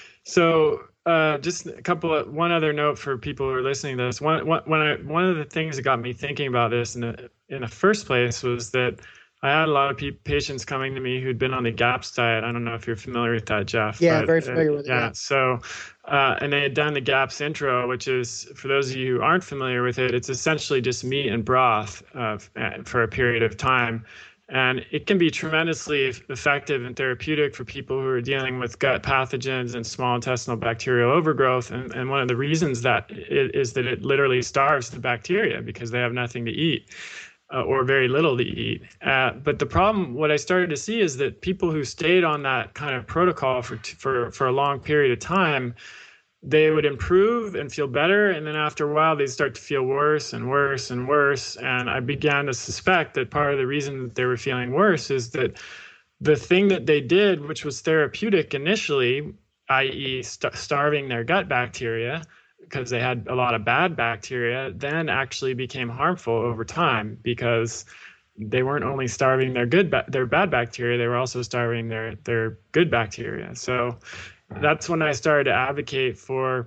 So uh, just a couple of, one other note for people who are listening to this. One, one, when I, one of the things that got me thinking about this in the, in the first place was that I had a lot of pe- patients coming to me who'd been on the GAPS diet. I don't know if you're familiar with that, Jeff. Yeah, but, very familiar uh, with it. Yeah, yeah. so, uh, and they had done the GAPS intro, which is, for those of you who aren't familiar with it, it's essentially just meat and broth uh, for a period of time. And it can be tremendously effective and therapeutic for people who are dealing with gut pathogens and small intestinal bacterial overgrowth. And, and one of the reasons that it, is that it literally starves the bacteria because they have nothing to eat uh, or very little to eat. Uh, but the problem, what I started to see is that people who stayed on that kind of protocol for for for a long period of time, they would improve and feel better. And then after a while, they'd start to feel worse and worse and worse. And I began to suspect that part of the reason that they were feeling worse is that the thing that they did, which was therapeutic initially, that is st- starving their gut bacteria, because they had a lot of bad bacteria, then actually became harmful over time because they weren't only starving their good, ba- their bad bacteria, they were also starving their, their good bacteria. So that's when I started to advocate for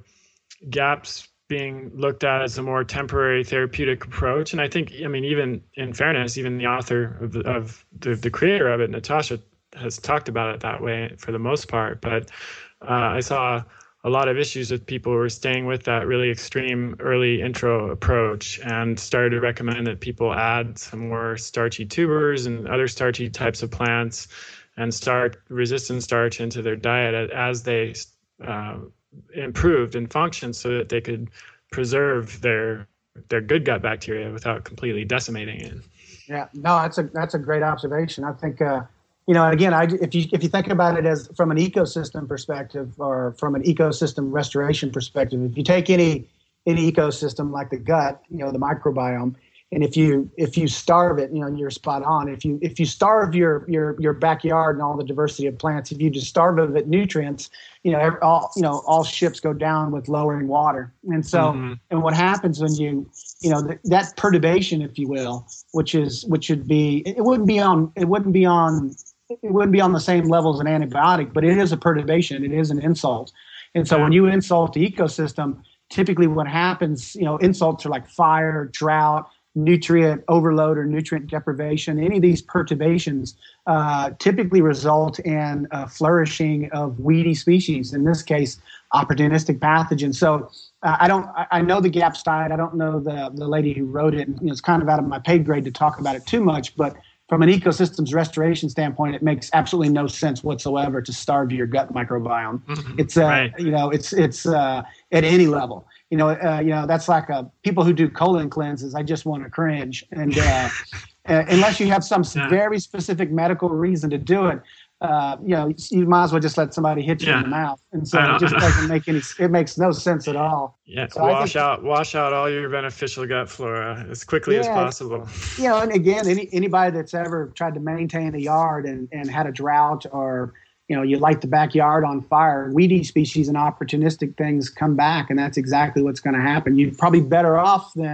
GAPS being looked at as a more temporary therapeutic approach. And I think, I mean, even in fairness, even the author of the, of the, the creator of it, Natasha, has talked about it that way for the most part. But uh, I saw a lot of issues with people who were staying with that really extreme early intro approach, and started to recommend that people add some more starchy tubers and other starchy types of plants and start resistant starch into their diet as they uh, improved and functioned, so that they could preserve their their good gut bacteria without completely decimating it. Yeah, no, that's a that's a great observation. I think, uh, you know, again, I, if you if you think about it as from an ecosystem perspective or from an ecosystem restoration perspective, if you take any any ecosystem like the gut, you know, the microbiome, and if you if you starve it, you know, you're spot on. If you if you starve your your your backyard and all the diversity of plants, if you just starve of it nutrients, you know, every, all you know all ships go down with lowering water. And so, mm-hmm. and what happens when you you know th- that perturbation, if you will, which is which would be it wouldn't be on it wouldn't be on it wouldn't be on the same level as an antibiotic, but it is a perturbation. It is an insult. And so when you insult the ecosystem, typically what happens, you know, insults are like fire, drought, nutrient overload or nutrient deprivation. Any of these perturbations uh, typically result in a flourishing of weedy species, in this case, opportunistic pathogens. So uh, I don't, I, I know the GAPS diet. I don't know the the lady who wrote it. You know, it's kind of out of my pay grade to talk about it too much, but from an ecosystems restoration standpoint, it makes absolutely no sense whatsoever to starve your gut microbiome. Mm-hmm. It's, uh, right. you know, it's it's uh, at any level. You know, uh, you know that's like a, people who do colon cleanses. I just want to cringe. And uh, uh, unless you have some yeah. very specific medical reason to do it, uh, you know, you might as well just let somebody hit you yeah. in the mouth. And so it just doesn't make any. It makes no sense at all. Yeah, so wash out, wash out all your beneficial gut flora as quickly yeah, as possible. You know, and again, any anybody that's ever tried to maintain a yard and, and had a drought, or you know, you light the backyard on fire, weedy species and opportunistic things come back, and that's exactly what's going to happen. You're probably better off than,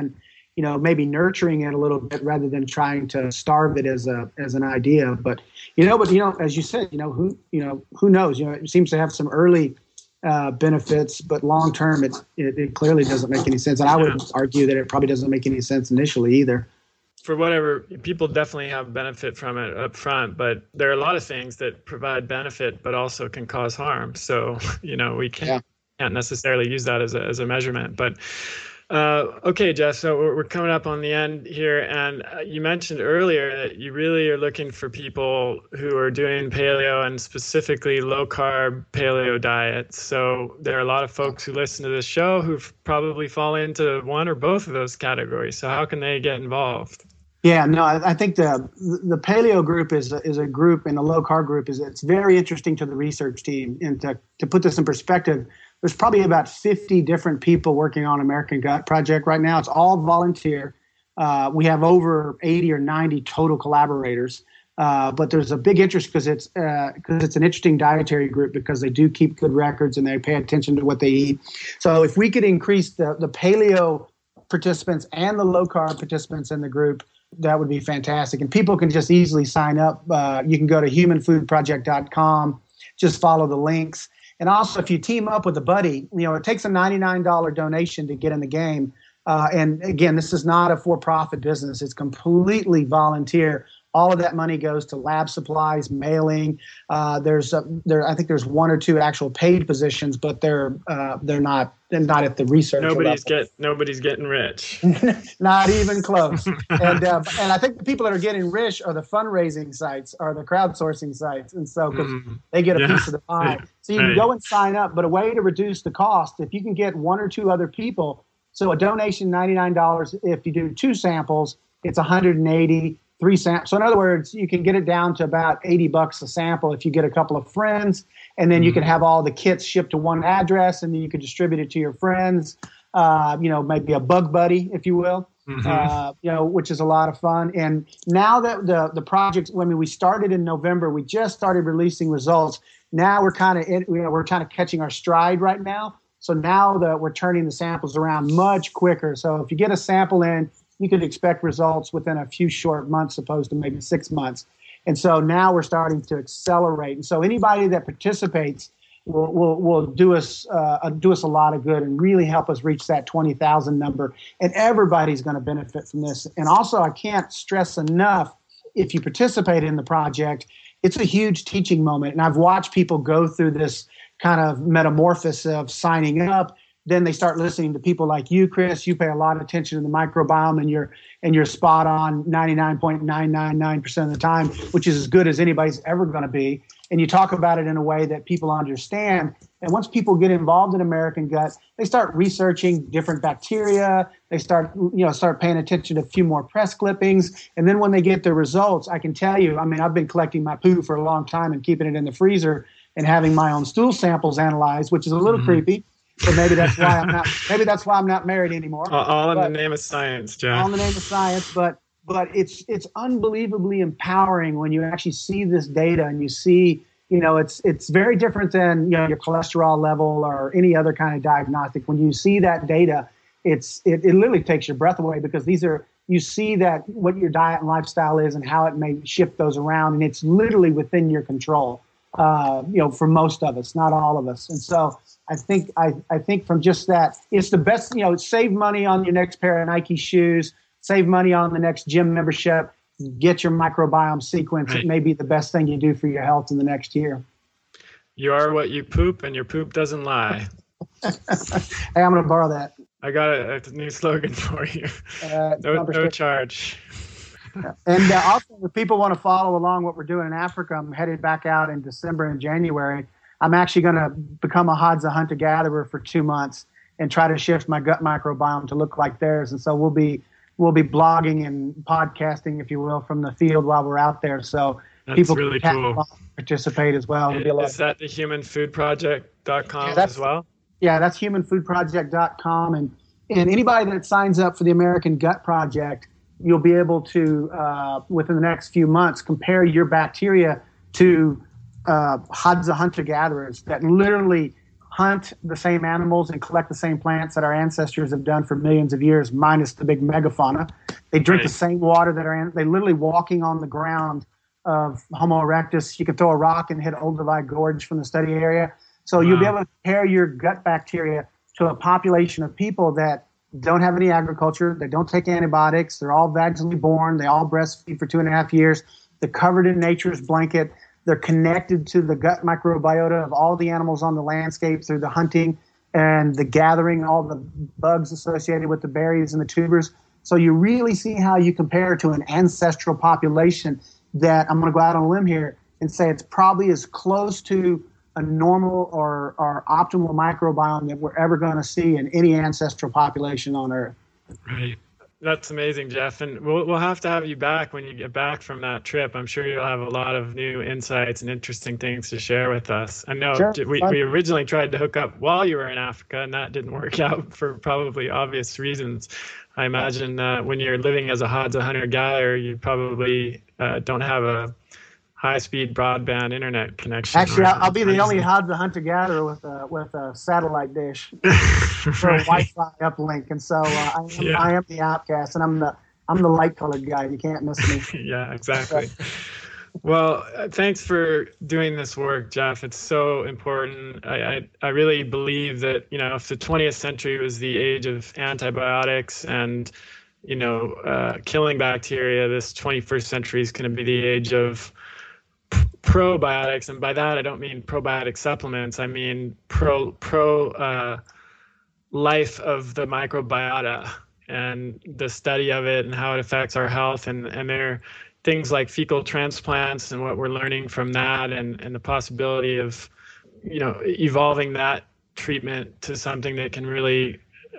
you know, maybe nurturing it a little bit rather than trying to starve it as a as an idea. But you know, but you know, as you said, you know, who you know who knows? You know, it seems to have some early uh, benefits, but long term, it, it it clearly doesn't make any sense. And I would argue that it probably doesn't make any sense initially either. For whatever, people definitely have benefit from it up front, but there are a lot of things that provide benefit but also can cause harm. So, you know, we can't, yeah. can't necessarily use that as a, as a measurement. But uh, okay, Jeff, so we're, we're coming up on the end here. And uh, you mentioned earlier that you really are looking for people who are doing paleo and specifically low carb paleo diets. So there are a lot of folks who listen to this show who've probably fall into one or both of those categories. So how can they get involved? Yeah, no, I, I think the the paleo group is a, is a group, and the low carb group is it's very interesting to the research team. And to to put this in perspective, there's probably about fifty different people working on American Gut Project right now. It's all volunteer. Uh, we have over eighty or ninety total collaborators. Uh, but there's a big interest because it's because uh, it's an interesting dietary group because they do keep good records and they pay attention to what they eat. So if we could increase the the paleo participants and the low carb participants in the group, that would be fantastic. And people can just easily sign up. Uh, you can go to human food project dot com, just follow the links. And also, if you team up with a buddy, you know, it takes a ninety-nine dollars donation to get in the game. Uh, and again, this is not a for-profit business. It's completely volunteer. All of that money goes to lab supplies, mailing. Uh, there's a, there, I think there's one or two actual paid positions, but they're uh, they're not they're not at the research. Nobody's level. get nobody's getting rich. Not even close. and uh, and I think the people that are getting rich are the fundraising sites, or the crowdsourcing sites, and so because mm. they get a yeah. piece of the pie. So you can right. go and sign up, but a way to reduce the cost, if you can get one or two other people. So a donation ninety-nine dollars. If you do two samples, it's one hundred eighty. Three samples. So in other words, you can get it down to about eighty bucks a sample if you get a couple of friends, and then mm-hmm. you can have all the kits shipped to one address, and then you can distribute it to your friends. Uh, you know, maybe a bug buddy, if you will. Mm-hmm. Uh, you know, which is a lot of fun. And now that the the project, I mean, we started in November, we just started releasing results. Now we're kind of you know we're kind of catching our stride right now. So now that we're turning the samples around much quicker. So if you get a sample in, you could expect results within a few short months, opposed to maybe six months. And so now we're starting to accelerate. And so anybody that participates will will, will do us uh, do us a lot of good and really help us reach that twenty thousand number. And everybody's going to benefit from this. And also, I can't stress enough, if you participate in the project, it's a huge teaching moment. And I've watched people go through this kind of metamorphosis of signing up. Then they start listening to people like you, Chris. You pay a lot of attention to the microbiome, and you're and you're spot on ninety-nine point nine nine nine percent of the time, which is as good as anybody's ever going to be. And you talk about it in a way that people understand. And once people get involved in American Gut, they start researching different bacteria. They start, you know, start paying attention to a few more press clippings. And then when they get their results, I can tell you, I mean, I've been collecting my poo for a long time and keeping it in the freezer and having my own stool samples analyzed, which is a little mm-hmm. creepy. So maybe that's why I'm not. Maybe that's why I'm not married anymore. All, all in but, the name of science, John. All in the name of science, but but it's it's unbelievably empowering when you actually see this data and you see, you know, it's it's very different than you know your cholesterol level or any other kind of diagnostic. When you see that data, it's it, it literally takes your breath away because these are you see that what your diet and lifestyle is and how it may shift those around, and it's literally within your control. Uh, you know, for most of us, not all of us, and so. I think I, I think from just that, it's the best, you know, save money on your next pair of Nike shoes, save money on the next gym membership, get your microbiome sequence. Right. It may be the best thing you do for your health in the next year. You are what you poop, and your poop doesn't lie. Hey, I'm going to borrow that. I got a, a new slogan for you. Uh, no, no charge. And uh, also, if people want to follow along what we're doing in Africa, I'm headed back out in December and January. I'm actually going to become a Hadza hunter-gatherer for two months and try to shift my gut microbiome to look like theirs. And so we'll be we'll be blogging and podcasting, if you will, from the field while we're out there. So that's people really can cool. participate as well. Is, is that the human food project dot com yeah, as well? Yeah, that's human food project dot com. And, and anybody that signs up for the American Gut Project, you'll be able to, uh, within the next few months, compare your bacteria to uh, Hadza hunter-gatherers that literally hunt the same animals and collect the same plants that our ancestors have done for millions of years, minus the big megafauna. They drink Right. the same water that our they literally walking on the ground of Homo erectus. You can throw a rock and hit Olduvai Gorge from the study area. So Wow. you'll be able to compare your gut bacteria to a population of people that don't have any agriculture, they don't take antibiotics, they're all vaginally born, they all breastfeed for two and a half years, they're covered in nature's blanket, they're connected to the gut microbiota of all the animals on the landscape through the hunting and the gathering, all the bugs associated with the berries and the tubers. So you really see how you compare to an ancestral population that, I'm going to go out on a limb here and say it's probably as close to a normal or, or optimal microbiome that we're ever going to see in any ancestral population on Earth. Right. That's amazing, Jeff. And we'll we'll have to have you back when you get back from that trip. I'm sure you'll have a lot of new insights and interesting things to share with us. I know Sure. we, we originally tried to hook up while you were in Africa, and that didn't work out for probably obvious reasons. I imagine uh, when you're living as a Hadza hunter-gatherer, you probably uh, don't have a high-speed broadband internet connection. Actually, or- I'll, I'll be the only Hadza hunter-gatherer with a with a satellite dish for a Right. Wi-Fi uplink, and so uh, I, am, Yeah. I am the outcast, and I'm the I'm the light-colored guy. You can't miss me. Yeah, exactly. Well, uh, thanks for doing this work, Jeff. It's so important. I, I, I really believe that, you know, if the twentieth century was the age of antibiotics and, you know, uh, killing bacteria, this twenty-first century is going to be the age of p- probiotics. And by that, I don't mean probiotic supplements. I mean pro, pro uh, life of the microbiota and the study of it and how it affects our health. And, and there things like fecal transplants and what we're learning from that, and, and the possibility of, you know, evolving that treatment to something that can really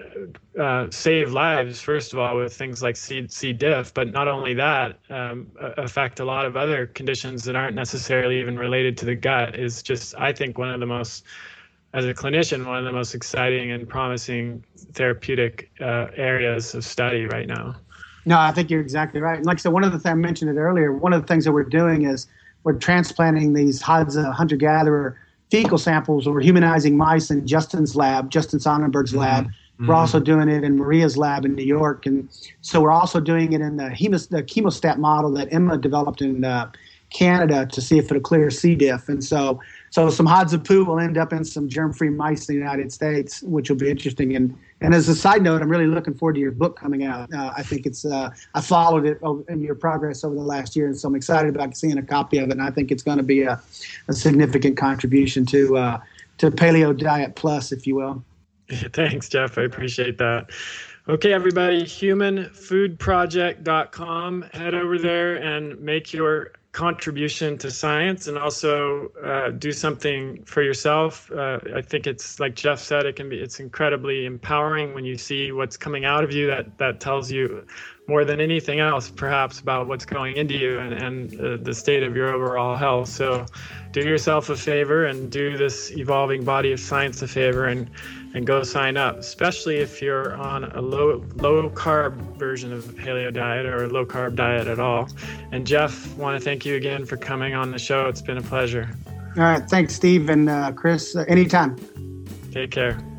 uh, save lives, first of all, with things like C, C. diff, but not only that, um, affect a lot of other conditions that aren't necessarily even related to the gut, is just, I think, one of the most, as a clinician, one of the most exciting and promising therapeutic uh, areas of study right now. No, I think you're exactly right. And like I said, one of the things I mentioned it earlier, one of the things that we're doing is we're transplanting these Hadza hunter-gatherer fecal samples. We're humanizing mice in Justin's lab, Justin Sonnenberg's lab. Mm-hmm. We're also doing it in Maria's lab in New York. And so we're also doing it in the, hemos, the chemostat model that Emma developed in uh, Canada to see if it'll clear C. diff. And so so some Hadza poo will end up in some germ-free mice in the United States, which will be interesting. And and as a side note, I'm really looking forward to your book coming out. Uh, I think it's uh, I followed it in your progress over the last year, and so I'm excited about seeing a copy of it. And I think it's going to be a, a significant contribution to uh, to Paleo Diet Plus, if you will. Thanks, Jeff. I appreciate that. Okay, everybody, human food project dot com. Head over there and make your contribution to science, and also uh, do something for yourself. Uh, I think it's, like Jeff said, it can be, it's incredibly empowering when you see what's coming out of you. That that tells you more than anything else, perhaps, about what's going into you and, and uh, the state of your overall health. So do yourself a favor and do this evolving body of science a favor, and and go sign up, especially if you're on a low low carb version of the paleo diet or a low carb diet at all. And Jeff, want to thank you again for coming on the show. It's been a pleasure. All right. Thanks, Steve and uh, Chris. Uh, anytime. Take care.